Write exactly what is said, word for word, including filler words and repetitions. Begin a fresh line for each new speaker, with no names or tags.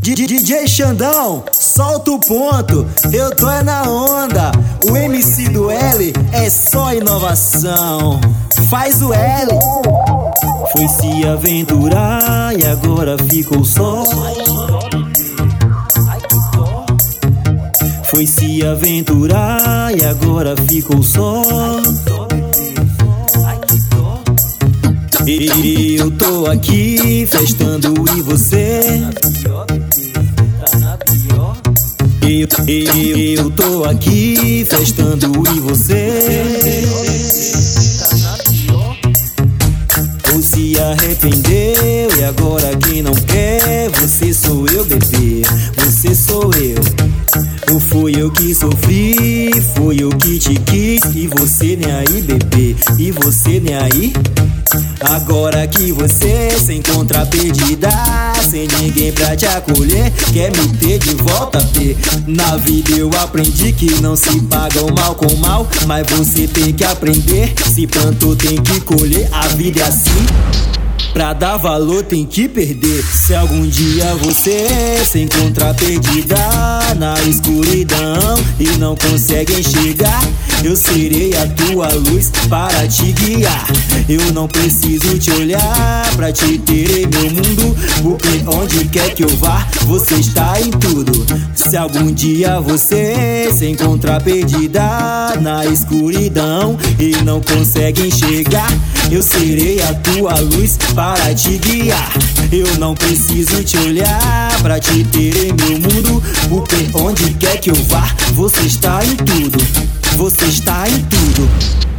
D J Xandão, solta o ponto, eu tô é na onda. O M C do L é só inovação. Faz o L. Foi se aventurar e agora ficou só. Foi se aventurar e agora ficou só. Eu tô aqui festando e você? Eu, eu, eu tô aqui festando e você? Ou se arrependeu e agora quem não quer? Você sou eu, bebê, você sou eu. Ou foi eu que sofri, foi eu que te quis. E você nem aí, bebê, e você nem aí. Agora que você se encontra perdida, sem ninguém pra te acolher, quer me ter de volta, P. Na vida eu aprendi que não se paga o mal com mal, mas você tem que aprender, se plantou tem que colher, a vida é assim. Pra dar valor tem que perder. Se algum dia você se encontrar perdida na escuridão e não consegue enxergar, eu serei a tua luz para te guiar. Eu não preciso te olhar pra te ter em meu mundo, porque onde quer que eu vá, você está em tudo. Se algum dia você se encontrar perdida na escuridão e não consegue enxergar, eu serei a tua luz para te guiar. Eu não preciso te olhar pra te ter em meu mundo, porque onde quer que eu vá, você está em tudo. Você está em tudo.